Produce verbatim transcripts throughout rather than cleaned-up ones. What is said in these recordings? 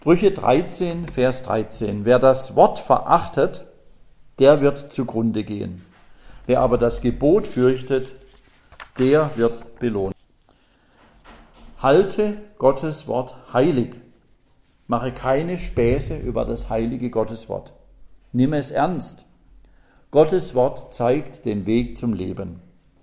Sprüche dreizehn, Vers dreizehn. Wer das Wort verachtet, der wird zugrunde gehen. Wer aber das Gebot fürchtet, der wird belohnt. Halte Gottes Wort heilig. Mache keine Späße über das heilige Gotteswort. Nimm es ernst. Gottes Wort zeigt den Weg zum Leben.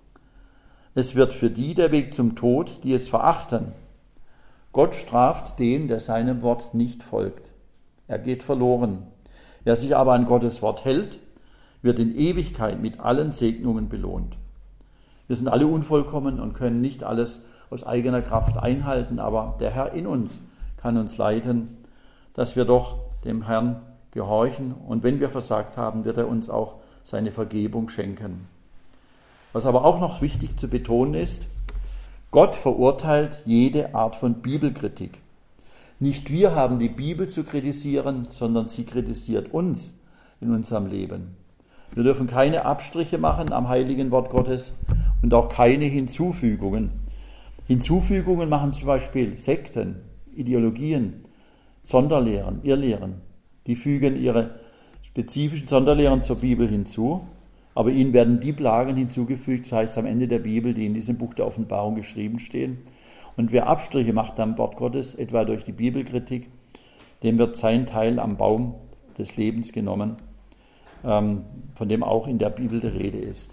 Es wird für die der Weg zum Tod, die es verachten. Gott straft den, der seinem Wort nicht folgt. Er geht verloren. Wer sich aber an Gottes Wort hält, wird in Ewigkeit mit allen Segnungen belohnt. Wir sind alle unvollkommen und können nicht alles aus eigener Kraft einhalten, aber der Herr in uns kann uns leiten, dass wir doch dem Herrn gehorchen. Und wenn wir versagt haben, wird er uns auch seine Vergebung schenken. Was aber auch noch wichtig zu betonen ist, Gott verurteilt jede Art von Bibelkritik. Nicht wir haben die Bibel zu kritisieren, sondern sie kritisiert uns in unserem Leben. Wir dürfen keine Abstriche machen am heiligen Wort Gottes und auch keine Hinzufügungen. Hinzufügungen machen zum Beispiel Sekten, Ideologien, Sonderlehren, Irrlehren. Die fügen ihre spezifischen Sonderlehren zur Bibel hinzu, aber ihnen werden die Plagen hinzugefügt, das heißt am Ende der Bibel, die in diesem Buch der Offenbarung geschrieben stehen. Und wer Abstriche macht am Wort Gottes, etwa durch die Bibelkritik, dem wird sein Teil am Baum des Lebens genommen, von dem auch in der Bibel die Rede ist.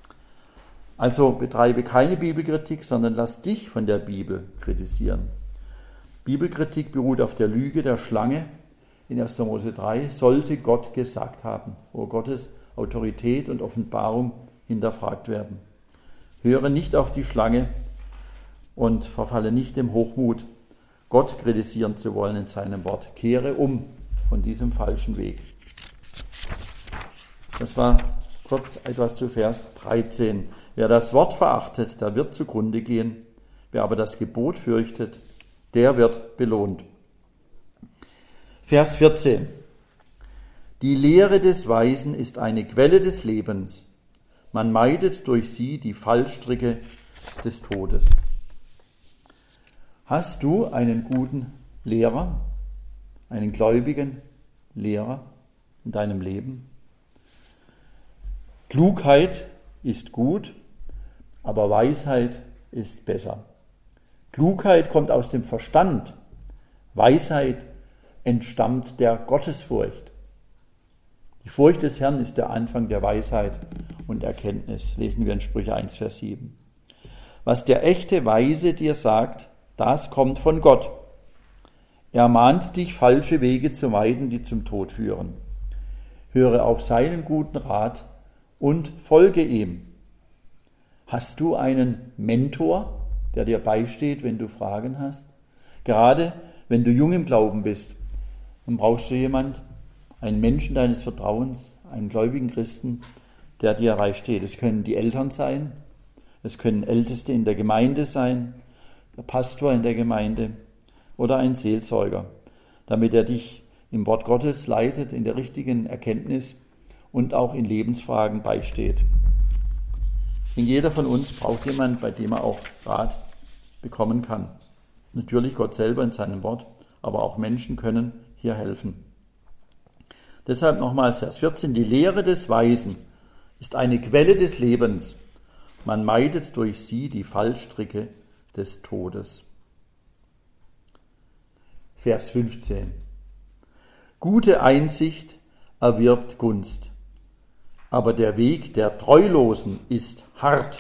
Also betreibe keine Bibelkritik, sondern lass dich von der Bibel kritisieren. Bibelkritik beruht auf der Lüge der Schlange in erster Mose drei, sollte Gott gesagt haben, wo Gottes Autorität und Offenbarung hinterfragt werden. Höre nicht auf die Schlange und verfalle nicht dem Hochmut, Gott kritisieren zu wollen in seinem Wort. Kehre um von diesem falschen Weg. Das war kurz etwas zu Vers dreizehn. Wer das Wort verachtet, der wird zugrunde gehen. Wer aber das Gebot fürchtet, der wird belohnt. Vers vierzehn. Die Lehre des Weisen ist eine Quelle des Lebens. Man meidet durch sie die Fallstricke des Todes. Hast du einen guten Lehrer, einen gläubigen Lehrer in deinem Leben? Klugheit ist gut, aber Weisheit ist besser. Klugheit kommt aus dem Verstand. Weisheit entstammt der Gottesfurcht. Die Furcht des Herrn ist der Anfang der Weisheit und Erkenntnis. Lesen wir in Sprüche eins, Vers sieben. Was der echte Weise dir sagt, das kommt von Gott. Er mahnt dich, falsche Wege zu meiden, die zum Tod führen. Höre auf seinen guten Rat und folge ihm. Hast du einen Mentor, der dir beisteht, wenn du Fragen hast? Gerade wenn du jung im Glauben bist, dann brauchst du jemanden, einen Menschen deines Vertrauens, einen gläubigen Christen, der dir beisteht. Es können die Eltern sein, es können Älteste in der Gemeinde sein, der Pastor in der Gemeinde oder ein Seelsorger, damit er dich im Wort Gottes leitet, in der richtigen Erkenntnis und auch in Lebensfragen beisteht. Denn jeder von uns braucht jemanden, bei dem er auch Rat bekommen kann. Natürlich Gott selber in seinem Wort, aber auch Menschen können hier helfen. Deshalb nochmal Vers vierzehn. Die Lehre des Weisen ist eine Quelle des Lebens. Man meidet durch sie die Fallstricke des Todes. Vers fünfzehn. Gute Einsicht erwirbt Gunst, aber der Weg der Treulosen ist hart.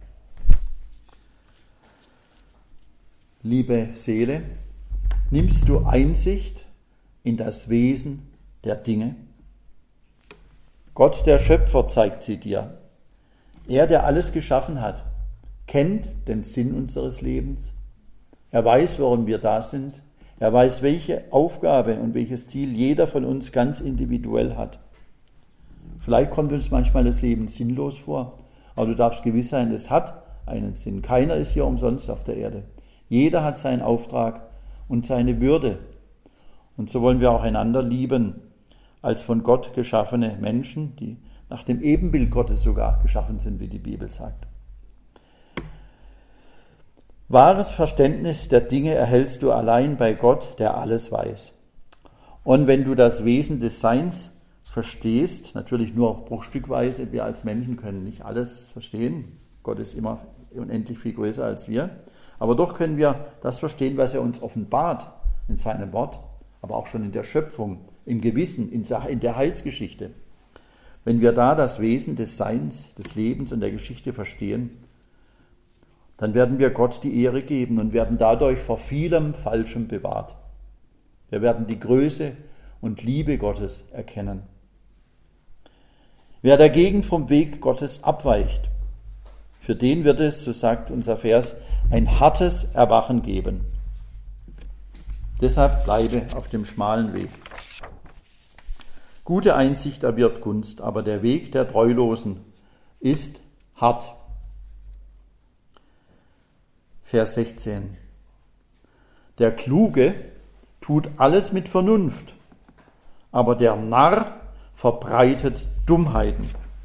Liebe Seele, nimmst du Einsicht in das Wesen der Dinge? Gott, der Schöpfer, zeigt sie dir. Er, der alles geschaffen hat, kennt den Sinn unseres Lebens. Er weiß, warum wir da sind. Er weiß, welche Aufgabe und welches Ziel jeder von uns ganz individuell hat. Vielleicht kommt uns manchmal das Leben sinnlos vor, aber du darfst gewiss sein, es hat einen Sinn. Keiner ist hier umsonst auf der Erde. Jeder hat seinen Auftrag und seine Würde. Und so wollen wir auch einander lieben, als von Gott geschaffene Menschen, die nach dem Ebenbild Gottes sogar geschaffen sind, wie die Bibel sagt. Wahres Verständnis der Dinge erhältst du allein bei Gott, der alles weiß. Und wenn du das Wesen des Seins verstehst, natürlich nur bruchstückweise, wir als Menschen können nicht alles verstehen. Gott ist immer unendlich viel größer als wir. Aber doch können wir das verstehen, was er uns offenbart in seinem Wort, aber auch schon in der Schöpfung, im Gewissen, in der Heilsgeschichte. Wenn wir da das Wesen des Seins, des Lebens und der Geschichte verstehen, dann werden wir Gott die Ehre geben und werden dadurch vor vielem Falschem bewahrt. Wir werden die Größe und Liebe Gottes erkennen. Wer dagegen vom Weg Gottes abweicht, für den wird es, so sagt unser Vers, ein hartes Erwachen geben. Deshalb bleibe auf dem schmalen Weg. Gute Einsicht erwirbt Gunst, aber der Weg der Treulosen ist hart. Vers sechzehn. Der Kluge tut alles mit Vernunft, aber der Narr verbreitet Dummheiten.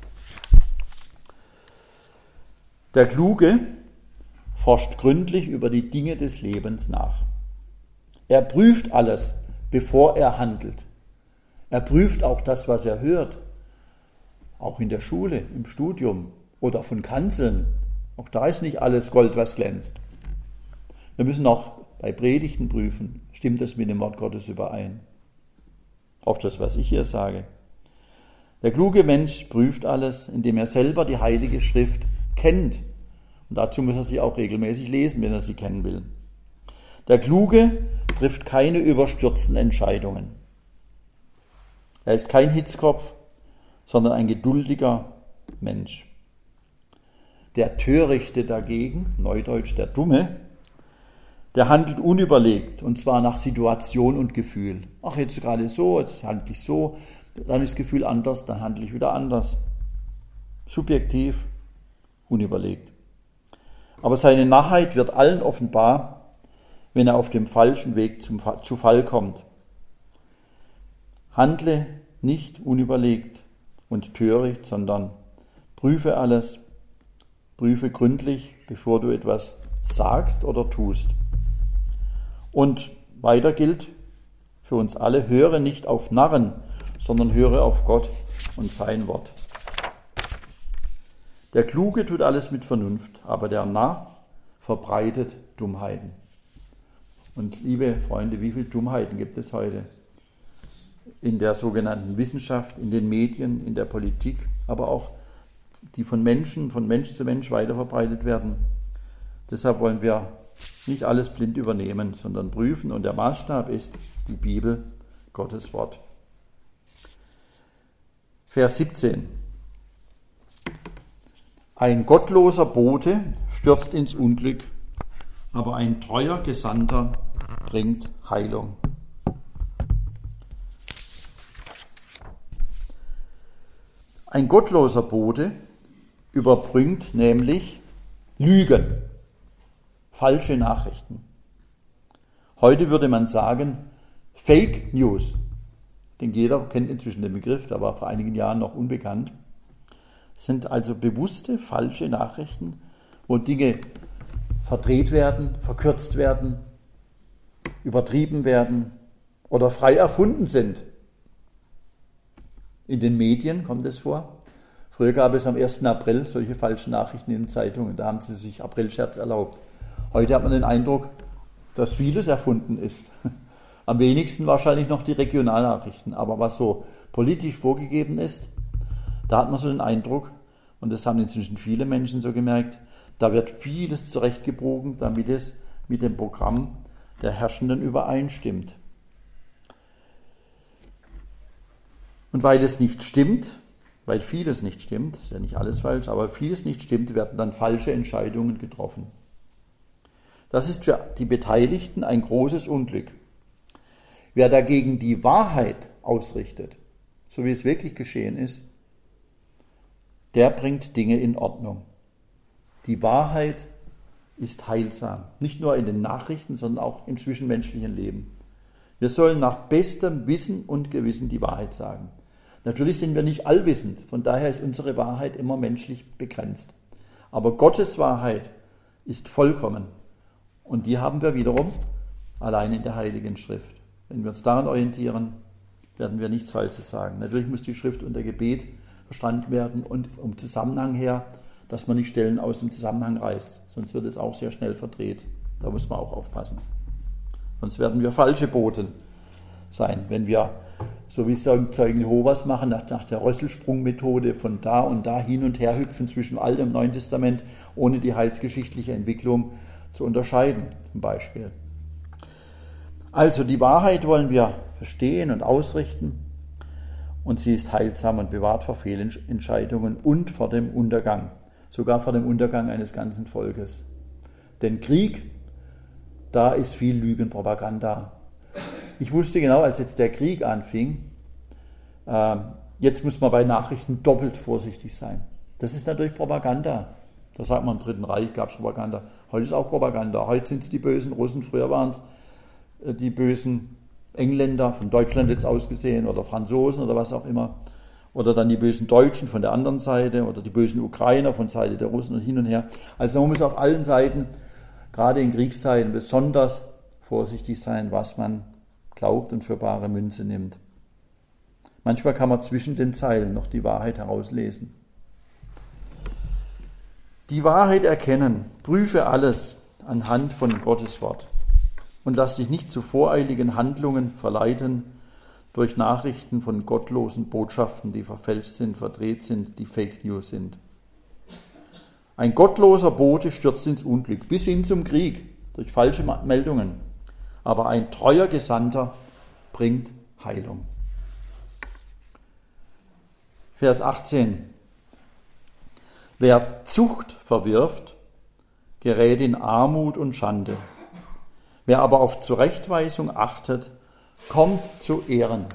Der Kluge forscht gründlich über die Dinge des Lebens nach. Er prüft alles, bevor er handelt. Er prüft auch das, was er hört, auch in der Schule, im Studium oder von Kanzeln. Auch da ist nicht alles Gold, was glänzt. Wir müssen auch bei Predigten prüfen, stimmt das mit dem Wort Gottes überein? Auch das, was ich hier sage. Der kluge Mensch prüft alles, indem er selber die Heilige Schrift kennt. Und dazu muss er sie auch regelmäßig lesen, wenn er sie kennen will. Der Kluge trifft keine überstürzten Entscheidungen. Er ist kein Hitzkopf, sondern ein geduldiger Mensch. Der Törichte dagegen, neudeutsch der Dumme, der handelt unüberlegt, und zwar nach Situation und Gefühl. Ach, jetzt gerade so, jetzt handle ich so, dann ist das Gefühl anders, dann handle ich wieder anders. Subjektiv, unüberlegt. Aber seine Narrheit wird allen offenbar, wenn er auf dem falschen Weg zum, zu Fall kommt. Handle nicht unüberlegt und töricht, sondern prüfe alles, prüfe gründlich, bevor du etwas sagst oder tust. Und weiter gilt für uns alle, höre nicht auf Narren, sondern höre auf Gott und sein Wort. Der Kluge tut alles mit Vernunft, aber der Narr verbreitet Dummheiten. Und liebe Freunde, wie viele Dummheiten gibt es heute? In der sogenannten Wissenschaft, in den Medien, in der Politik, aber auch die von Menschen, von Mensch zu Mensch weiterverbreitet werden. Deshalb wollen wir nicht alles blind übernehmen, sondern prüfen. Und der Maßstab ist die Bibel, Gottes Wort. Vers siebzehn. Ein gottloser Bote stürzt ins Unglück, aber ein treuer Gesandter bringt Heilung. Ein gottloser Bote überbringt nämlich Lügen, falsche Nachrichten. Heute würde man sagen Fake News. Denn jeder kennt inzwischen den Begriff, der war vor einigen Jahren noch unbekannt. Es sind also bewusste falsche Nachrichten, wo Dinge verdreht werden, verkürzt werden, übertrieben werden oder frei erfunden sind. In den Medien kommt es vor. Früher gab es am ersten April solche falschen Nachrichten in den Zeitungen, da haben sie sich Aprilscherz erlaubt. Heute hat man den Eindruck, dass vieles erfunden ist. Am wenigsten wahrscheinlich noch die Regionalnachrichten, aber was so politisch vorgegeben ist, da hat man so den Eindruck, und das haben inzwischen viele Menschen so gemerkt, da wird vieles zurechtgebogen, damit es mit dem Programm der Herrschenden übereinstimmt. Und weil es nicht stimmt, weil vieles nicht stimmt, ist ja nicht alles falsch, aber vieles nicht stimmt, werden dann falsche Entscheidungen getroffen. Das ist für die Beteiligten ein großes Unglück. Wer dagegen die Wahrheit ausrichtet, so wie es wirklich geschehen ist, der bringt Dinge in Ordnung. Die Wahrheit ist heilsam, nicht nur in den Nachrichten, sondern auch im zwischenmenschlichen Leben. Wir sollen nach bestem Wissen und Gewissen die Wahrheit sagen. Natürlich sind wir nicht allwissend, von daher ist unsere Wahrheit immer menschlich begrenzt. Aber Gottes Wahrheit ist vollkommen und die haben wir wiederum allein in der Heiligen Schrift. Wenn wir uns daran orientieren, werden wir nichts Falsches sagen. Natürlich muss die Schrift unter Gebet verstanden werden und vom Zusammenhang her, dass man nicht Stellen aus dem Zusammenhang reißt. Sonst wird es auch sehr schnell verdreht. Da muss man auch aufpassen. Sonst werden wir falsche Boten sein, wenn wir, so wie es Zeugen Jehovas machen, nach, nach der Rösselsprung-Methode von da und da hin und her hüpfen zwischen Altem und Neuen Testament, ohne die heilsgeschichtliche Entwicklung zu unterscheiden, zum Beispiel. Also die Wahrheit wollen wir verstehen und ausrichten, und sie ist heilsam und bewahrt vor Fehlentscheidungen und vor dem Untergang, sogar vor dem Untergang eines ganzen Volkes. Denn Krieg, da ist viel Lügenpropaganda. Ich wusste genau, als jetzt der Krieg anfing, äh, jetzt muss man bei Nachrichten doppelt vorsichtig sein. Das ist natürlich Propaganda. Da sagt man, im Dritten Reich gab es Propaganda. Heute ist auch Propaganda. Heute sind es die bösen Russen, früher waren es äh, die bösen Engländer, von Deutschland jetzt aus gesehen, oder Franzosen oder was auch immer. Oder dann die bösen Deutschen von der anderen Seite oder die bösen Ukrainer von Seite der Russen und hin und her. Also man muss auf allen Seiten, gerade in Kriegszeiten, besonders vorsichtig sein, was man glaubt und für bare Münze nimmt. Manchmal kann man zwischen den Zeilen noch die Wahrheit herauslesen. Die Wahrheit erkennen, prüfe alles anhand von Gottes Wort und lass dich nicht zu voreiligen Handlungen verleiten durch Nachrichten von gottlosen Botschaften, die verfälscht sind, verdreht sind, die Fake News sind. Ein gottloser Bote stürzt ins Unglück, bis hin zum Krieg, durch falsche Meldungen. Aber ein treuer Gesandter bringt Heilung. Vers achtzehn. Wer Zucht verwirft, gerät in Armut und Schande. Wer aber auf Zurechtweisung achtet, kommt zu Ehren.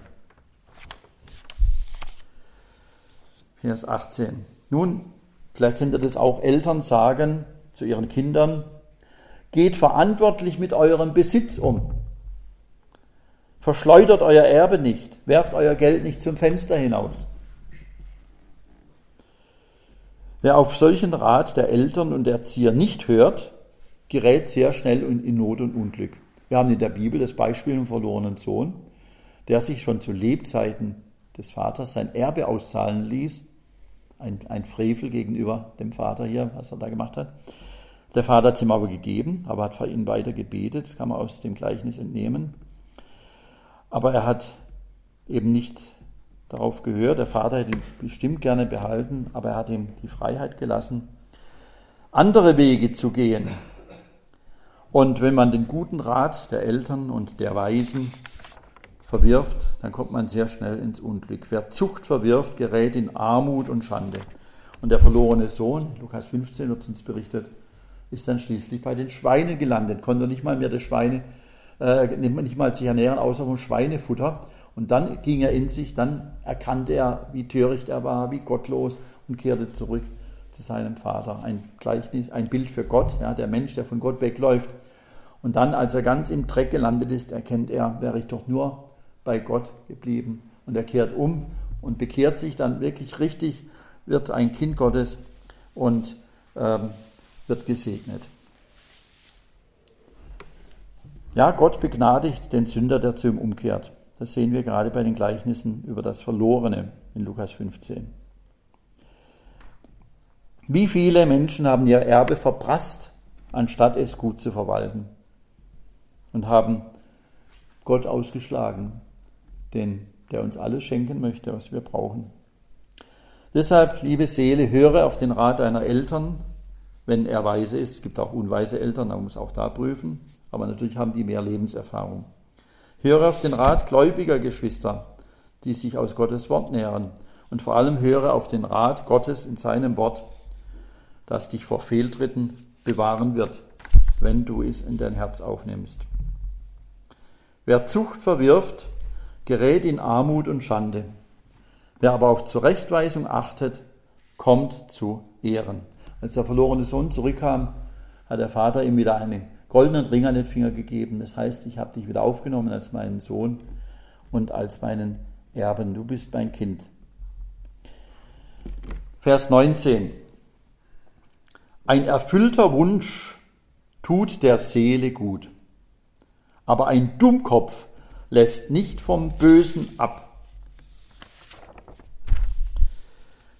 Vers achtzehn. Nun, vielleicht kennt ihr das auch, Eltern sagen zu ihren Kindern, geht verantwortlich mit eurem Besitz um. Verschleudert euer Erbe nicht, werft euer Geld nicht zum Fenster hinaus. Wer auf solchen Rat der Eltern und der Erzieher nicht hört, gerät sehr schnell in Not und Unglück. Wir haben in der Bibel das Beispiel vom verlorenen Sohn, der sich schon zu Lebzeiten des Vaters sein Erbe auszahlen ließ. Ein, ein Frevel gegenüber dem Vater hier, was er da gemacht hat. Der Vater hat es ihm aber gegeben, aber hat für ihn weiter gebetet, das kann man aus dem Gleichnis entnehmen. Aber er hat eben nicht darauf gehört. Der Vater hätte ihn bestimmt gerne behalten, aber er hat ihm die Freiheit gelassen, andere Wege zu gehen. Und wenn man den guten Rat der Eltern und der Weisen verwirft, dann kommt man sehr schnell ins Unglück. Wer Zucht verwirft, gerät in Armut und Schande. Und der verlorene Sohn, Lukas fünfzehn wird uns berichtet, ist dann schließlich bei den Schweinen gelandet, konnte nicht mal mehr das Schweine, äh, nicht mal sich ernähren, außer vom Schweinefutter. Und dann ging er in sich, dann erkannte er, wie töricht er war, wie gottlos, und kehrte zurück zu seinem Vater. Ein Gleichnis, ein Bild für Gott, ja, der Mensch, der von Gott wegläuft. Und dann, als er ganz im Dreck gelandet ist, erkennt er, wäre ich doch nur bei Gott geblieben. Und er kehrt um und bekehrt sich dann wirklich richtig, wird ein Kind Gottes und ähm, wird gesegnet. Ja, Gott begnadigt den Sünder, der zu ihm umkehrt. Das sehen wir gerade bei den Gleichnissen über das Verlorene in Lukas fünfzehn. Wie viele Menschen haben ihr Erbe verprasst, anstatt es gut zu verwalten, und haben Gott ausgeschlagen, den, der uns alles schenken möchte, was wir brauchen. Deshalb, liebe Seele, höre auf den Rat deiner Eltern, wenn er weise ist. Es gibt auch unweise Eltern, man muss auch da prüfen, aber natürlich haben die mehr Lebenserfahrung. Höre auf den Rat gläubiger Geschwister, die sich aus Gottes Wort nähren, und vor allem höre auf den Rat Gottes in seinem Wort, das dich vor Fehltritten bewahren wird, wenn du es in dein Herz aufnimmst. Wer Zucht verwirft, gerät in Armut und Schande. Wer aber auf Zurechtweisung achtet, kommt zu Ehren. Als der verlorene Sohn zurückkam, hat der Vater ihm wieder einen goldenen Ring an den Finger gegeben. Das heißt, ich habe dich wieder aufgenommen als meinen Sohn und als meinen Erben. Du bist mein Kind. Vers neunzehn. Ein erfüllter Wunsch tut der Seele gut, aber ein Dummkopf lässt nicht vom Bösen ab.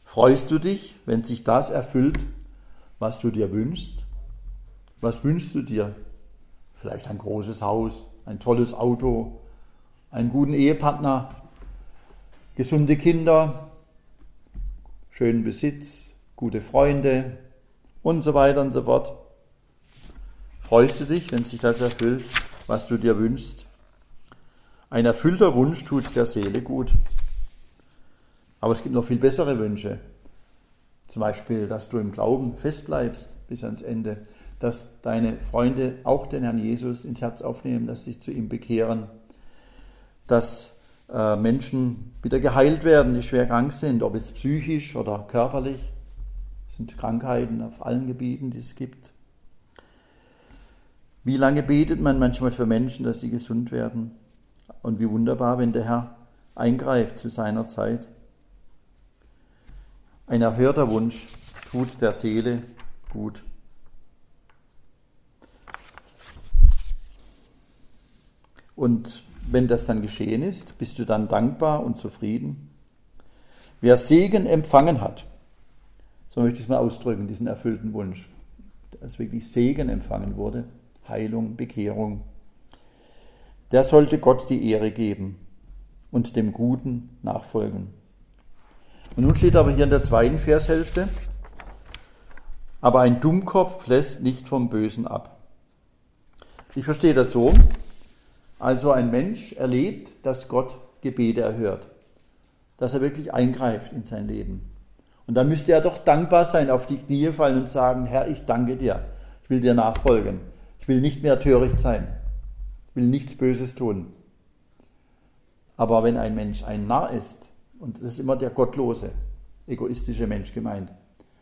Freust du dich, wenn sich das erfüllt, was du dir wünschst? Was wünschst du dir? Vielleicht ein großes Haus, ein tolles Auto, einen guten Ehepartner, gesunde Kinder, schönen Besitz, gute Freunde und so weiter und so fort. Freust du dich, wenn sich das erfüllt, was du dir wünschst? Ein erfüllter Wunsch tut der Seele gut. Aber es gibt noch viel bessere Wünsche. Zum Beispiel, dass du im Glauben festbleibst bis ans Ende, dass deine Freunde auch den Herrn Jesus ins Herz aufnehmen, dass sie sich zu ihm bekehren, dass äh, Menschen wieder geheilt werden, die schwer krank sind, ob es psychisch oder körperlich. Es sind Krankheiten auf allen Gebieten, die es gibt. Wie lange betet man manchmal für Menschen, dass sie gesund werden? Und wie wunderbar, wenn der Herr eingreift zu seiner Zeit. Ein erhörter Wunsch tut der Seele gut. Und wenn das dann geschehen ist, bist du dann dankbar und zufrieden? Wer Segen empfangen hat, so möchte ich es mal ausdrücken, diesen erfüllten Wunsch, dass wirklich Segen empfangen wurde, Heilung, Bekehrung, der sollte Gott die Ehre geben und dem Guten nachfolgen. Und nun steht aber hier in der zweiten Vershälfte, aber ein Dummkopf lässt nicht vom Bösen ab. Ich verstehe das so, also ein Mensch erlebt, dass Gott Gebete erhört, dass er wirklich eingreift in sein Leben. Und dann müsste er doch dankbar sein, auf die Knie fallen und sagen, Herr, ich danke dir, ich will dir nachfolgen, ich will nicht mehr töricht sein, ich will nichts Böses tun. Aber wenn ein Mensch ein Narr ist, und das ist immer der gottlose, egoistische Mensch gemeint,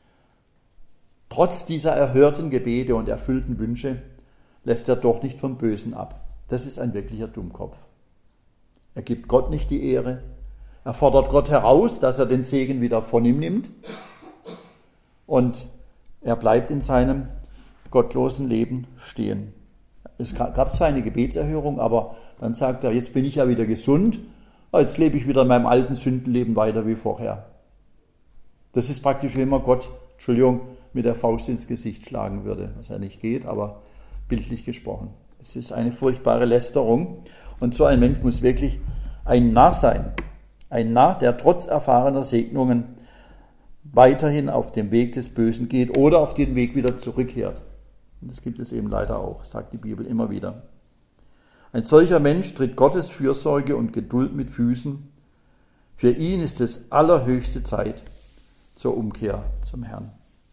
trotz dieser erhörten Gebete und erfüllten Wünsche lässt er doch nicht vom Bösen ab. Das ist ein wirklicher Dummkopf. Er gibt Gott nicht die Ehre. Er fordert Gott heraus, dass er den Segen wieder von ihm nimmt. Und er bleibt in seinem gottlosen Leben stehen. Es gab zwar eine Gebetserhörung, aber dann sagt er, jetzt bin ich ja wieder gesund, jetzt lebe ich wieder in meinem alten Sündenleben weiter wie vorher. Das ist praktisch, wie immer Gott, Entschuldigung, mit der Faust ins Gesicht schlagen würde, was ja nicht geht, aber bildlich gesprochen. Es ist eine furchtbare Lästerung und so ein Mensch muss wirklich ein Narr sein. Ein Narr, der trotz erfahrener Segnungen weiterhin auf dem Weg des Bösen geht oder auf den Weg wieder zurückkehrt. Und das gibt es eben leider auch, sagt die Bibel immer wieder. Ein solcher Mensch tritt Gottes Fürsorge und Geduld mit Füßen. Für ihn ist es allerhöchste Zeit zur Umkehr zum Herrn.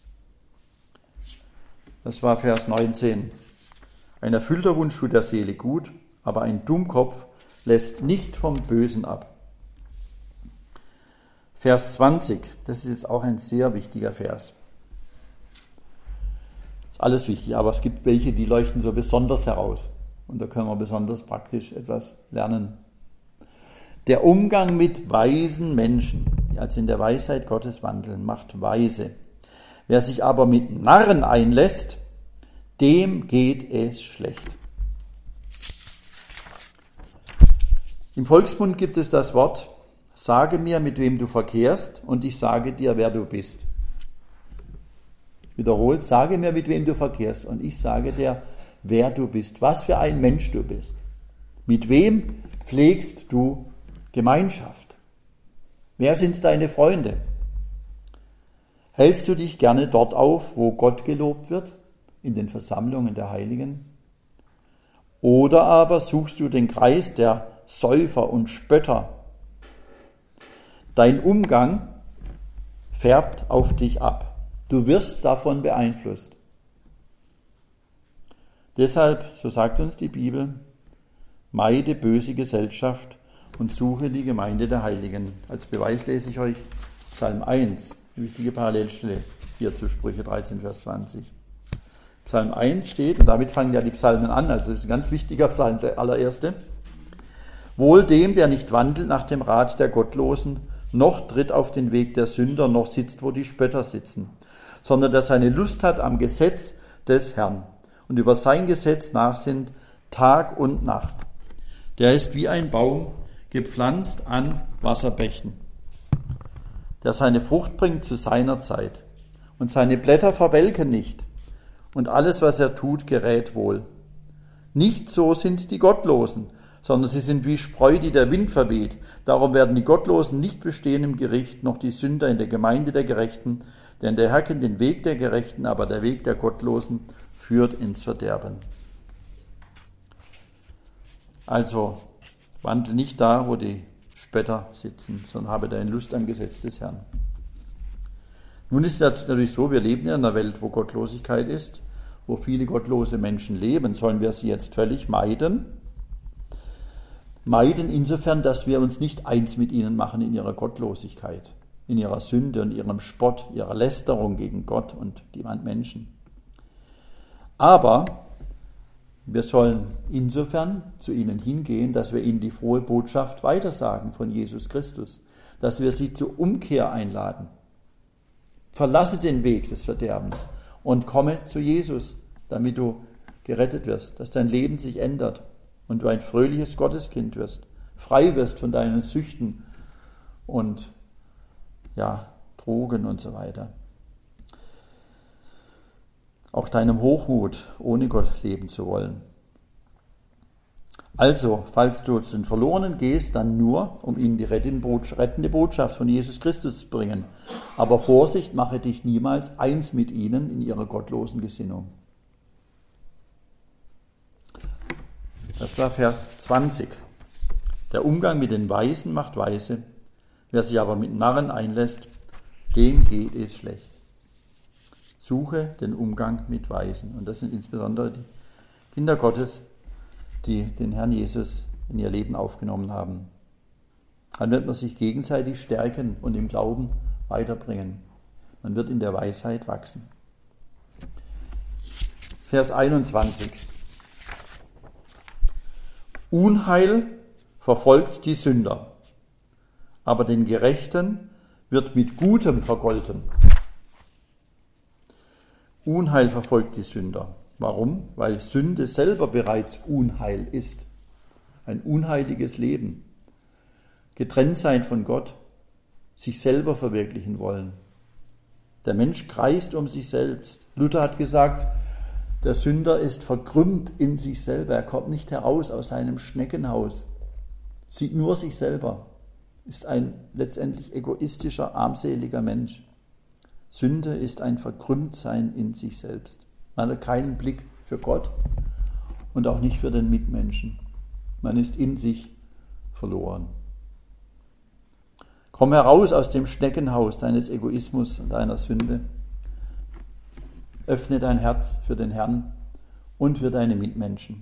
Das war Vers neunzehn. Ein erfüllter Wunsch tut der Seele gut, aber ein Dummkopf lässt nicht vom Bösen ab. Vers zwanzig, das ist jetzt auch ein sehr wichtiger Vers. Ist alles wichtig, aber es gibt welche, die leuchten so besonders heraus. Und da können wir besonders praktisch etwas lernen. Der Umgang mit weisen Menschen, die also in der Weisheit Gottes wandeln, macht weise. Wer sich aber mit Narren einlässt, dem geht es schlecht. Im Volksmund gibt es das Wort, sage mir, mit wem du verkehrst, und ich sage dir, wer du bist. Wiederholt, sage mir, mit wem du verkehrst, und ich sage dir, wer du bist, was für ein Mensch du bist. Mit wem pflegst du Gemeinschaft? Wer sind deine Freunde? Hältst du dich gerne dort auf, wo Gott gelobt wird, in den Versammlungen der Heiligen? Oder aber suchst du den Kreis der Säufer und Spötter? Dein Umgang färbt auf dich ab. Du wirst davon beeinflusst. Deshalb, so sagt uns die Bibel, meide böse Gesellschaft und suche die Gemeinde der Heiligen. Als Beweis lese ich euch Psalm eins, eine wichtige Parallelstelle hier zu Sprüche dreizehn, Vers zwanzig. Psalm eins steht, und damit fangen ja die Psalmen an, also das ist ein ganz wichtiger Psalm, der allererste. Wohl dem, der nicht wandelt nach dem Rat der Gottlosen, noch tritt auf den Weg der Sünder, noch sitzt, wo die Spötter sitzen, sondern der seine Lust hat am Gesetz des Herrn und über sein Gesetz nachsinnt Tag und Nacht. Der ist wie ein Baum, gepflanzt an Wasserbächen, der seine Frucht bringt zu seiner Zeit. Und seine Blätter verwelken nicht. Und alles, was er tut, gerät wohl. Nicht so sind die Gottlosen, sondern sie sind wie Spreu, die der Wind verweht. Darum werden die Gottlosen nicht bestehen im Gericht, noch die Sünder in der Gemeinde der Gerechten. Denn der Herr kennt den Weg der Gerechten, aber der Weg der Gottlosen führt ins Verderben. Also, wandle nicht da, wo die Spötter sitzen, sondern habe deine Lust am Gesetz des Herrn. Nun ist es natürlich so, wir leben in einer Welt, wo Gottlosigkeit ist, wo viele gottlose Menschen leben. Sollen wir sie jetzt völlig meiden? Meiden insofern, dass wir uns nicht eins mit ihnen machen in ihrer Gottlosigkeit, in ihrer Sünde und ihrem Spott, ihrer Lästerung gegen Gott und die Menschen. Aber wir sollen insofern zu ihnen hingehen, dass wir ihnen die frohe Botschaft weitersagen von Jesus Christus, dass wir sie zur Umkehr einladen. Verlasse den Weg des Verderbens und komme zu Jesus, damit du gerettet wirst, dass dein Leben sich ändert und du ein fröhliches Gotteskind wirst, frei wirst von deinen Süchten und ja, Drogen und so weiter. Auch deinem Hochmut, ohne Gott leben zu wollen. Also, falls du zu den Verlorenen gehst, dann nur, um ihnen die rettende Botschaft von Jesus Christus zu bringen. Aber Vorsicht, mache dich niemals eins mit ihnen in ihrer gottlosen Gesinnung. Das war Vers zwanzig. Der Umgang mit den Weisen macht weise, wer sich aber mit Narren einlässt, dem geht es schlecht. Suche den Umgang mit Weisen. Und das sind insbesondere die Kinder Gottes, die den Herrn Jesus in ihr Leben aufgenommen haben. Dann wird man sich gegenseitig stärken und im Glauben weiterbringen. Man wird in der Weisheit wachsen. Vers einundzwanzig. Unheil verfolgt die Sünder, aber den Gerechten wird mit Gutem vergolten. Unheil verfolgt die Sünder. Warum? Weil Sünde selber bereits Unheil ist. Ein unheiliges Leben. Getrennt sein von Gott. Sich selber verwirklichen wollen. Der Mensch kreist um sich selbst. Luther hat gesagt, der Sünder ist verkrümmt in sich selber. Er kommt nicht heraus aus seinem Schneckenhaus. Sieht nur sich selber. Ist ein letztendlich egoistischer, armseliger Mensch. Sünde ist ein Verkrümmtsein in sich selbst. Man hat keinen Blick für Gott und auch nicht für den Mitmenschen. Man ist in sich verloren. Komm heraus aus dem Schneckenhaus deines Egoismus und deiner Sünde. Öffne dein Herz für den Herrn und für deine Mitmenschen.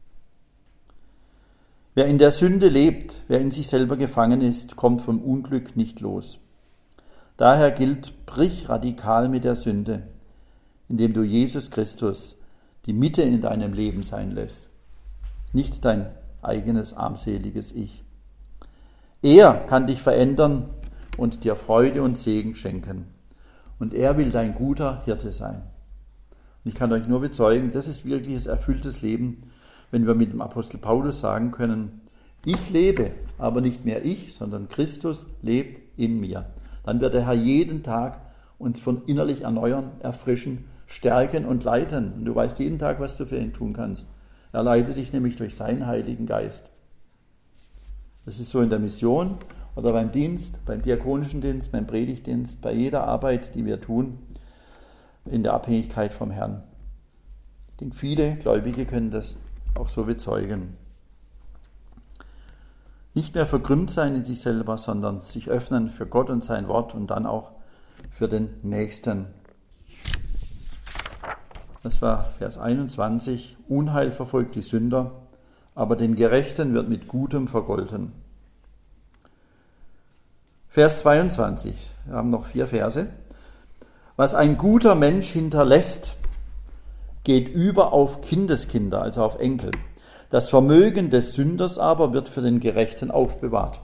Wer in der Sünde lebt, wer in sich selber gefangen ist, kommt vom Unglück nicht los. Daher gilt, brich radikal mit der Sünde, indem du Jesus Christus die Mitte in deinem Leben sein lässt, nicht dein eigenes armseliges Ich. Er kann dich verändern und dir Freude und Segen schenken. Und er will dein guter Hirte sein. Und ich kann euch nur bezeugen, das ist wirklich ein erfülltes Leben, wenn wir mit dem Apostel Paulus sagen können, ich lebe, aber nicht mehr ich, sondern Christus lebt in mir. Dann wird der Herr jeden Tag uns von innerlich erneuern, erfrischen, stärken und leiten. Und du weißt jeden Tag, was du für ihn tun kannst. Er leitet dich nämlich durch seinen Heiligen Geist. Das ist so in der Mission oder beim Dienst, beim diakonischen Dienst, beim Predigtdienst, bei jeder Arbeit, die wir tun, in der Abhängigkeit vom Herrn. Ich denke, viele Gläubige können das auch so bezeugen. Nicht mehr verkrümmt sein in sich selber, sondern sich öffnen für Gott und sein Wort und dann auch für den Nächsten. Das war Vers einundzwanzig. Unheil verfolgt die Sünder, aber den Gerechten wird mit Gutem vergolten. Vers zweiundzwanzig. Wir haben noch vier Verse. Was ein guter Mensch hinterlässt, geht über auf Kindeskinder, also auf Enkel. Das Vermögen des Sünders aber wird für den Gerechten aufbewahrt.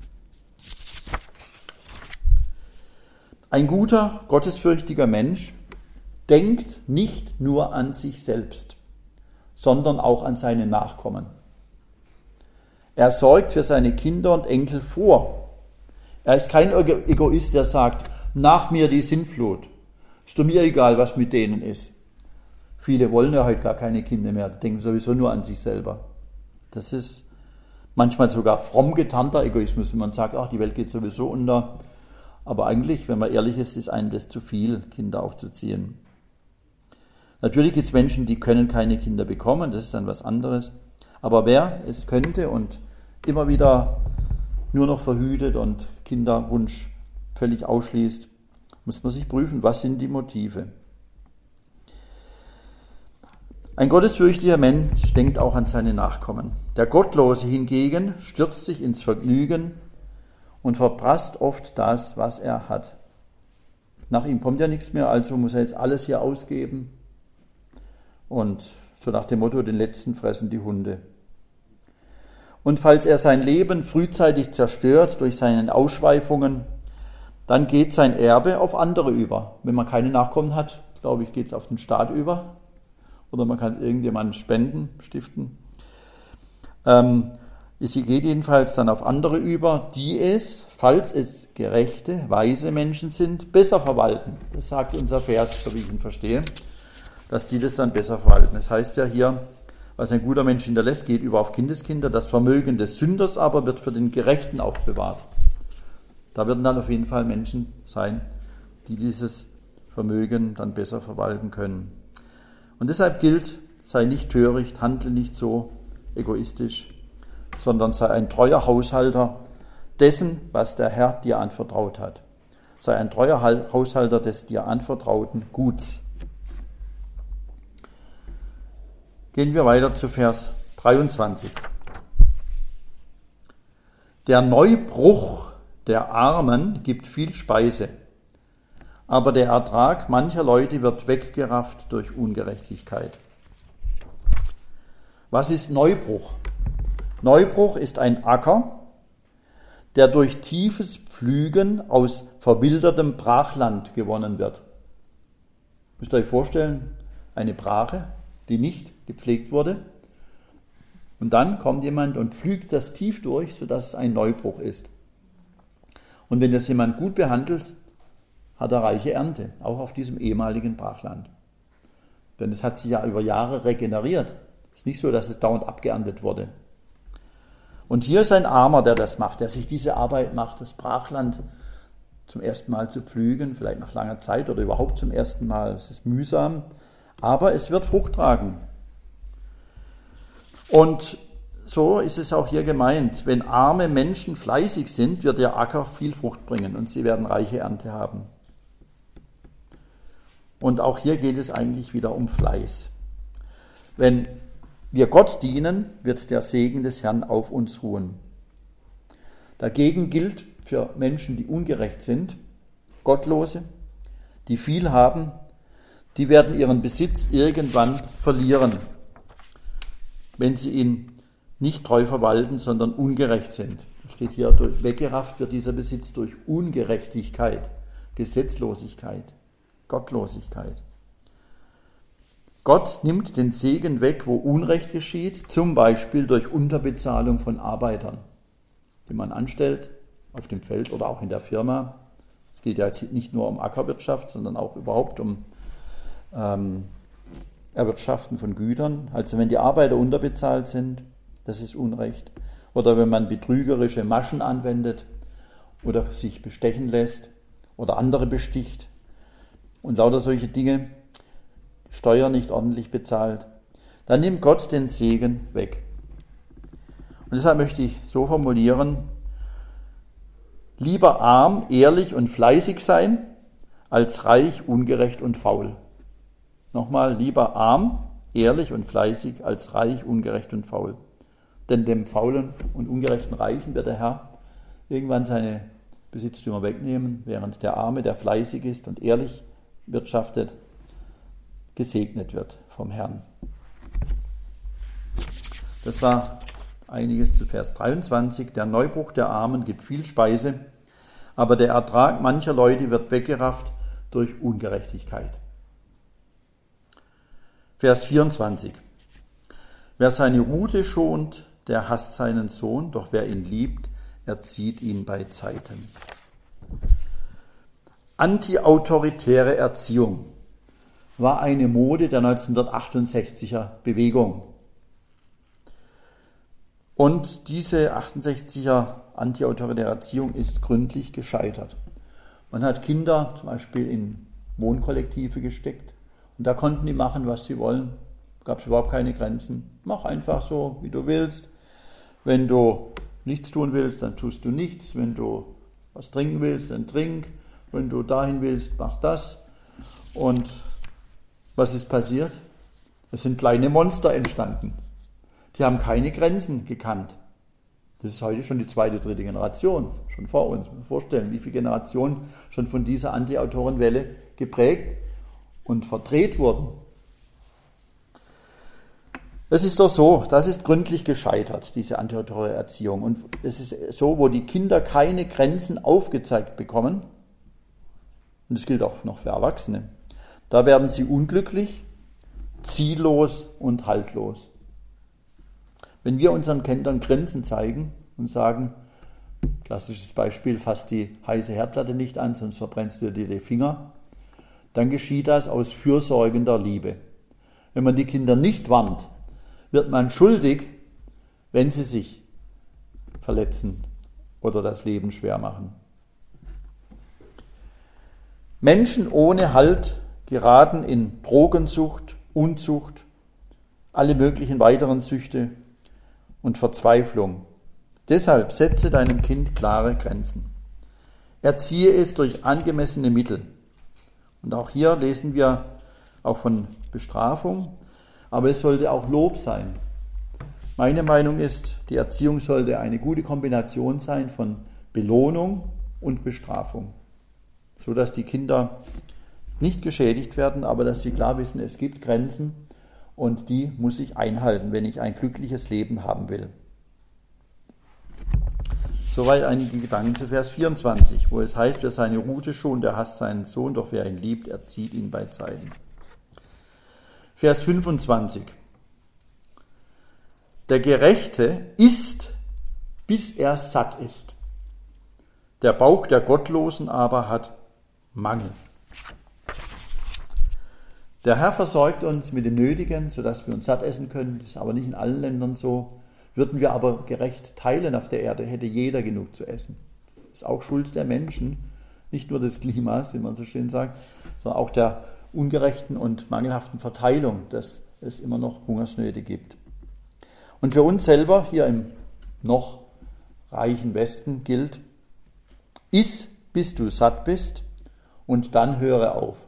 Ein guter, gottesfürchtiger Mensch denkt nicht nur an sich selbst, sondern auch an seine Nachkommen. Er sorgt für seine Kinder und Enkel vor. Er ist kein Egoist, der sagt, nach mir die Sintflut. Ist doch mir egal, was mit denen ist. Viele wollen ja heute gar keine Kinder mehr, die denken sowieso nur an sich selber. Das ist manchmal sogar fromm getarnter Egoismus, wenn man sagt, ach, die Welt geht sowieso unter. Aber eigentlich, wenn man ehrlich ist, ist einem das zu viel, Kinder aufzuziehen. Natürlich gibt es Menschen, die können keine Kinder bekommen, das ist dann was anderes. Aber wer es könnte und immer wieder nur noch verhütet und Kinderwunsch völlig ausschließt, muss man sich prüfen, was sind die Motive. Ein gottesfürchtiger Mensch denkt auch an seine Nachkommen. Der Gottlose hingegen stürzt sich ins Vergnügen und verprasst oft das, was er hat. Nach ihm kommt ja nichts mehr, also muss er jetzt alles hier ausgeben. Und so nach dem Motto, den letzten fressen die Hunde. Und falls er sein Leben frühzeitig zerstört durch seine Ausschweifungen, dann geht sein Erbe auf andere über. Wenn man keine Nachkommen hat, glaube ich, geht es auf den Staat über. Oder man kann es irgendjemandem spenden, stiften. Ähm, es geht jedenfalls dann auf andere über, die es, falls es gerechte, weise Menschen sind, besser verwalten. Das sagt unser Vers, so wie ich ihn verstehe, dass die das dann besser verwalten. Das heißt ja hier, was ein guter Mensch hinterlässt, geht über auf Kindeskinder. Das Vermögen des Sünders aber wird für den Gerechten aufbewahrt. Da werden dann auf jeden Fall Menschen sein, die dieses Vermögen dann besser verwalten können. Und deshalb gilt, sei nicht töricht, handle nicht so egoistisch, sondern sei ein treuer Haushalter dessen, was der Herr dir anvertraut hat. Sei ein treuer Haushalter des dir anvertrauten Guts. Gehen wir weiter zu Vers dreiundzwanzig. Der Neubruch der Armen gibt viel Speise, aber der Ertrag mancher Leute wird weggerafft durch Ungerechtigkeit. Was ist Neubruch? Neubruch ist ein Acker, der durch tiefes Pflügen aus verwildertem Brachland gewonnen wird. Müsst ihr euch vorstellen, eine Brache, die nicht gepflegt wurde. Und dann kommt jemand und pflügt das tief durch, sodass es ein Neubruch ist. Und wenn das jemand gut behandelt, hat er reiche Ernte, auch auf diesem ehemaligen Brachland. Denn es hat sich ja über Jahre regeneriert. Es ist nicht so, dass es dauernd abgeerntet wurde. Und hier ist ein Armer, der das macht, der sich diese Arbeit macht, das Brachland zum ersten Mal zu pflügen, vielleicht nach langer Zeit oder überhaupt zum ersten Mal. Es ist mühsam, aber es wird Frucht tragen. Und so ist es auch hier gemeint. Wenn arme Menschen fleißig sind, wird der Acker viel Frucht bringen und sie werden reiche Ernte haben. Und auch hier geht es eigentlich wieder um Fleiß. Wenn wir Gott dienen, wird der Segen des Herrn auf uns ruhen. Dagegen gilt für Menschen, die ungerecht sind, Gottlose, die viel haben, die werden ihren Besitz irgendwann verlieren, wenn sie ihn nicht treu verwalten, sondern ungerecht sind. Das steht hier, durch, weggerafft wird dieser Besitz durch Ungerechtigkeit, Gesetzlosigkeit, Gottlosigkeit. Gott nimmt den Segen weg, wo Unrecht geschieht, zum Beispiel durch Unterbezahlung von Arbeitern, die man anstellt auf dem Feld oder auch in der Firma. Es geht ja jetzt nicht nur um Ackerwirtschaft, sondern auch überhaupt um ähm, Erwirtschaften von Gütern. Also wenn die Arbeiter unterbezahlt sind, das ist Unrecht. Oder wenn man betrügerische Maschen anwendet oder sich bestechen lässt oder andere besticht und lauter solche Dinge, Steuer nicht ordentlich bezahlt, dann nimmt Gott den Segen weg. Und deshalb möchte ich so formulieren, lieber arm, ehrlich und fleißig sein, als reich, ungerecht und faul. Nochmal, lieber arm, ehrlich und fleißig, als reich, ungerecht und faul. Denn dem faulen und ungerechten Reichen wird der Herr irgendwann seine Besitztümer wegnehmen, während der Arme, der fleißig ist und ehrlich wirtschaftet, gesegnet wird vom Herrn. Das war einiges zu Vers dreiundzwanzig. Der Neubruch der Armen gibt viel Speise, aber der Ertrag mancher Leute wird weggerafft durch Ungerechtigkeit. Vers vierundzwanzig. Wer seine Rute schont, der hasst seinen Sohn, doch wer ihn liebt, erzieht ihn bei Zeiten. Antiautoritäre Erziehung war eine Mode der neunzehnhundertachtundsechziger Bewegung. Und diese achtundsechziger antiautoritäre Erziehung ist gründlich gescheitert. Man hat Kinder zum Beispiel in Wohnkollektive gesteckt und da konnten die machen, was sie wollen. Gab es überhaupt keine Grenzen. Mach einfach so, wie du willst. Wenn du nichts tun willst, dann tust du nichts. Wenn du was trinken willst, dann trink. Wenn du dahin willst, mach das. Und was ist passiert? Es sind kleine Monster entstanden. Die haben keine Grenzen gekannt. Das ist heute schon die zweite, dritte Generation, schon vor uns. Man muss vorstellen, wie viele Generationen schon von dieser Anti-Autorenwelle geprägt und verdreht wurden. Es ist doch so, das ist gründlich gescheitert, diese anti-autoritäre Erziehung. Und es ist so, wo die Kinder keine Grenzen aufgezeigt bekommen, und das gilt auch noch für Erwachsene, da werden sie unglücklich, ziellos und haltlos. Wenn wir unseren Kindern Grenzen zeigen und sagen, klassisches Beispiel, fass die heiße Herdplatte nicht an, sonst verbrennst du dir die Finger, dann geschieht das aus fürsorgender Liebe. Wenn man die Kinder nicht warnt, wird man schuldig, wenn sie sich verletzen oder das Leben schwer machen. Menschen ohne Halt geraten in Drogensucht, Unzucht, alle möglichen weiteren Süchte und Verzweiflung. Deshalb setze deinem Kind klare Grenzen. Erziehe es durch angemessene Mittel. Und auch hier lesen wir auch von Bestrafung, aber es sollte auch Lob sein. Meine Meinung ist, die Erziehung sollte eine gute Kombination sein von Belohnung und Bestrafung, sodass die Kinder nicht geschädigt werden, aber dass sie klar wissen, es gibt Grenzen und die muss ich einhalten, wenn ich ein glückliches Leben haben will. Soweit einige Gedanken zu Vers vierundzwanzig, wo es heißt, wer seine Rute schont, der hasst seinen Sohn, doch wer ihn liebt, erzieht ihn bei Zeiten. Vers fünfundzwanzig. Der Gerechte isst, bis er satt ist. Der Bauch der Gottlosen aber hat Mangel. Der Herr versorgt uns mit dem Nötigen, sodass wir uns satt essen können. Das ist aber nicht in allen Ländern so. Würden wir aber gerecht teilen auf der Erde, hätte jeder genug zu essen. Das ist auch Schuld der Menschen, nicht nur des Klimas, wie man so schön sagt, sondern auch der ungerechten und mangelhaften Verteilung, dass es immer noch Hungersnöte gibt. Und für uns selber hier im noch reichen Westen gilt, iss, bis du satt bist und dann höre auf.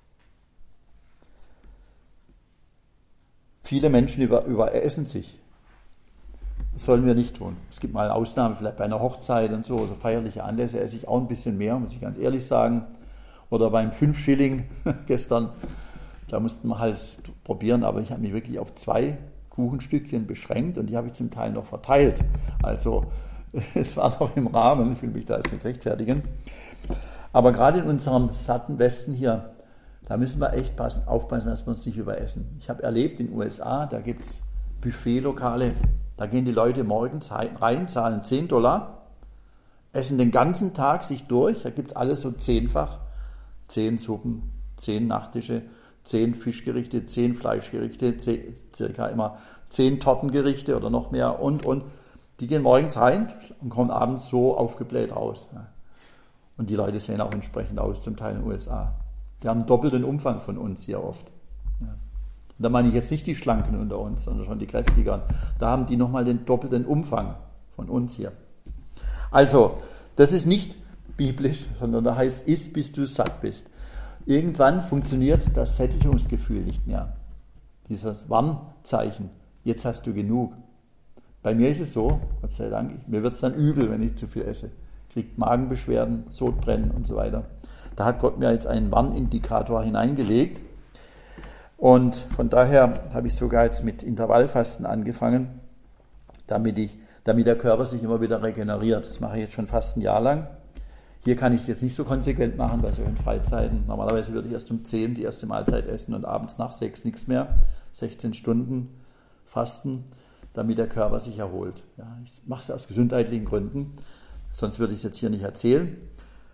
Viele Menschen über, überessen sich. Das sollen wir nicht tun. Es gibt mal eine Ausnahme, vielleicht bei einer Hochzeit und so, so feierliche Anlässe esse ich auch ein bisschen mehr, muss ich ganz ehrlich sagen. Oder beim fünf Schilling gestern, da mussten wir halt probieren, aber ich habe mich wirklich auf zwei Kuchenstückchen beschränkt und die habe ich zum Teil noch verteilt. Also es war noch im Rahmen, ich will mich da jetzt nicht rechtfertigen. Aber gerade in unserem satten Westen hier, da müssen wir echt passen, aufpassen, dass wir uns nicht überessen. Ich habe erlebt in den U S A, da gibt es Buffetlokale, da gehen die Leute morgens rein, zahlen zehn Dollar, essen den ganzen Tag sich durch, da gibt es alles so zehnfach, zehn Suppen, zehn Nachtische, zehn Fischgerichte, zehn Fleischgerichte, zehn, circa immer zehn Tortengerichte oder noch mehr und, und. Die gehen morgens rein und kommen abends so aufgebläht raus. Und die Leute sehen auch entsprechend aus, zum Teil in den U S A. Die haben einen doppelten Umfang von uns hier oft. Ja. Und da meine ich jetzt nicht die Schlanken unter uns, sondern schon die Kräftigeren. Da haben die nochmal den doppelten Umfang von uns hier. Also, das ist nicht biblisch, sondern da heißt, iss, bis du satt bist. Irgendwann funktioniert das Sättigungsgefühl nicht mehr. Dieses Warnzeichen, jetzt hast du genug. Bei mir ist es so, Gott sei Dank, mir wird es dann übel, wenn ich zu viel esse. Kriegt Magenbeschwerden, Sodbrennen und so weiter. Da hat Gott mir jetzt einen Warnindikator hineingelegt. Und von daher habe ich sogar jetzt mit Intervallfasten angefangen, damit, ich, damit der Körper sich immer wieder regeneriert. Das mache ich jetzt schon fast ein Jahr lang. Hier kann ich es jetzt nicht so konsequent machen bei solchen Freizeiten. Normalerweise würde ich erst um zehn die erste Mahlzeit essen und abends nach sechs nichts mehr. sechzehn Stunden Fasten, damit der Körper sich erholt. Ja, ich mache es aus gesundheitlichen Gründen, sonst würde ich es jetzt hier nicht erzählen.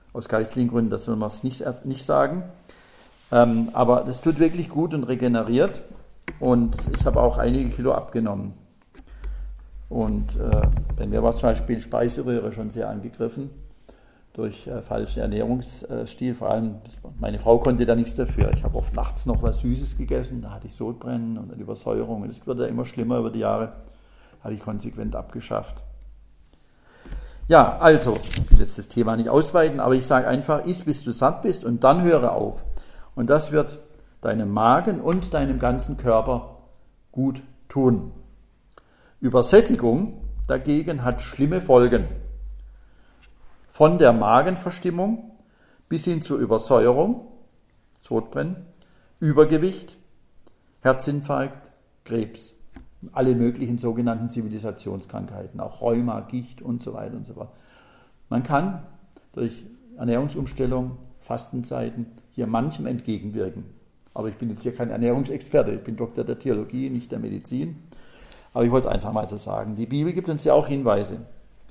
Aus geistlichen Gründen, das soll man es nicht, nicht sagen. Ähm, aber das tut wirklich gut und regeneriert. Und ich habe auch einige Kilo abgenommen. Und äh, bei mir war zum Beispiel die Speiseröhre schon sehr angegriffen durch äh, falschen Ernährungsstil. Vor allem, meine Frau konnte da nichts dafür. Ich habe oft nachts noch was Süßes gegessen, da hatte ich Sodbrennen und eine Übersäuerung. Und das wurde ja immer schlimmer über die Jahre. Habe ich konsequent abgeschafft. Ja, also, ich will jetzt das Thema nicht ausweiten, aber ich sage einfach, iss, bis du satt bist und dann höre auf. Und das wird deinem Magen und deinem ganzen Körper gut tun. Übersättigung dagegen hat schlimme Folgen. Von der Magenverstimmung bis hin zur Übersäuerung, Sodbrennen, Übergewicht, Herzinfarkt, Krebs. Alle möglichen sogenannten Zivilisationskrankheiten, auch Rheuma, Gicht und so weiter und so fort. Man kann durch Ernährungsumstellung, Fastenzeiten hier manchem entgegenwirken. Aber ich bin jetzt hier kein Ernährungsexperte, ich bin Doktor der Theologie, nicht der Medizin. Aber ich wollte es einfach mal so sagen. Die Bibel gibt uns ja auch Hinweise.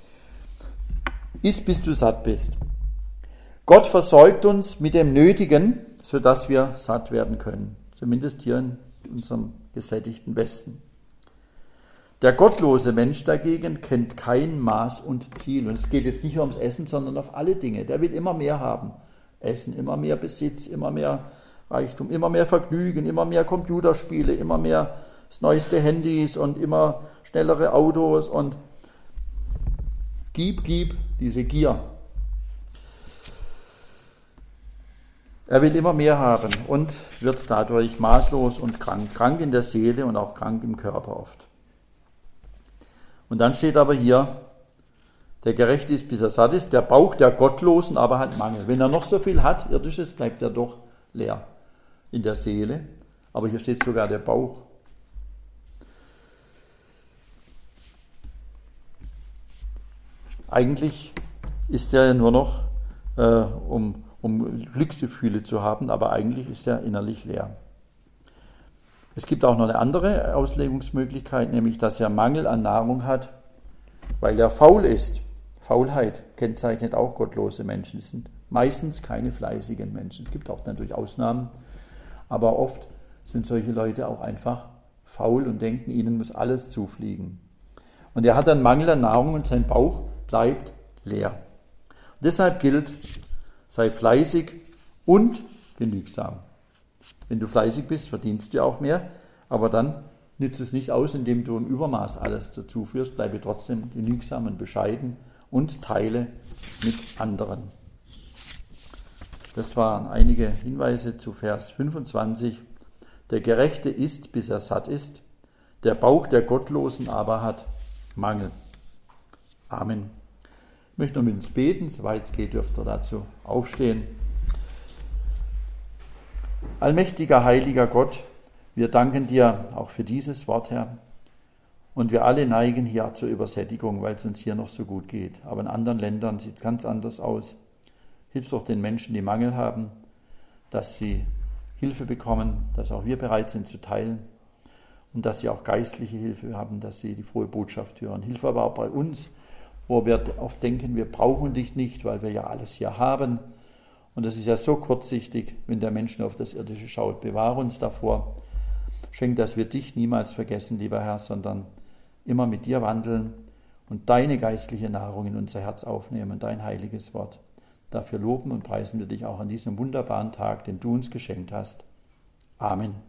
Iss, bis du satt bist. Gott versorgt uns mit dem Nötigen, sodass wir satt werden können. Zumindest hier in unserem gesättigten Westen. Der gottlose Mensch dagegen kennt kein Maß und Ziel. Und es geht jetzt nicht nur ums Essen, sondern auf alle Dinge. Der will immer mehr haben. Essen, immer mehr Besitz, immer mehr Reichtum, immer mehr Vergnügen, immer mehr Computerspiele, immer mehr das neueste Handys und immer schnellere Autos und gib, gib, diese Gier. Er will immer mehr haben und wird dadurch maßlos und krank, krank in der Seele und auch krank im Körper oft. Und dann steht aber hier, der Gerechte ist, bis er satt ist, der Bauch der Gottlosen aber hat Mangel. Wenn er noch so viel hat, irdisches, bleibt er doch leer in der Seele. Aber hier steht sogar der Bauch. Eigentlich ist er ja nur noch, äh, um, um Glücksgefühle zu haben, aber eigentlich ist er innerlich leer. Es gibt auch noch eine andere Auslegungsmöglichkeit, nämlich dass er Mangel an Nahrung hat, weil er faul ist. Faulheit kennzeichnet auch gottlose Menschen. Es sind meistens keine fleißigen Menschen. Es gibt auch natürlich Ausnahmen, aber oft sind solche Leute auch einfach faul und denken, ihnen muss alles zufliegen. Und er hat einen Mangel an Nahrung und sein Bauch bleibt leer. Und deshalb gilt, sei fleißig und genügsam. Wenn du fleißig bist, verdienst du auch mehr, aber dann nützt es nicht aus, indem du im Übermaß alles dazu führst, bleibe trotzdem genügsam und bescheiden und teile mit anderen. Das waren einige Hinweise zu Vers fünfundzwanzig. Der Gerechte isst, bis er satt ist, der Bauch der Gottlosen aber hat Mangel. Amen. Ich möchte noch mit uns beten, soweit es geht, dürft ihr dazu aufstehen. Allmächtiger, heiliger Gott, wir danken dir auch für dieses Wort, Herr. Und wir alle neigen hier zur Übersättigung, weil es uns hier noch so gut geht. Aber in anderen Ländern sieht es ganz anders aus. Hilf doch den Menschen, die Mangel haben, dass sie Hilfe bekommen, dass auch wir bereit sind zu teilen und dass sie auch geistliche Hilfe haben, dass sie die frohe Botschaft hören. Hilf aber auch bei uns, wo wir oft denken, wir brauchen dich nicht, weil wir ja alles hier haben. Und das ist ja so kurzsichtig, wenn der Mensch nur auf das Irdische schaut. Bewahre uns davor. Schenk, dass wir dich niemals vergessen, lieber Herr, sondern immer mit dir wandeln und deine geistliche Nahrung in unser Herz aufnehmen, dein heiliges Wort. Dafür loben und preisen wir dich auch an diesem wunderbaren Tag, den du uns geschenkt hast. Amen.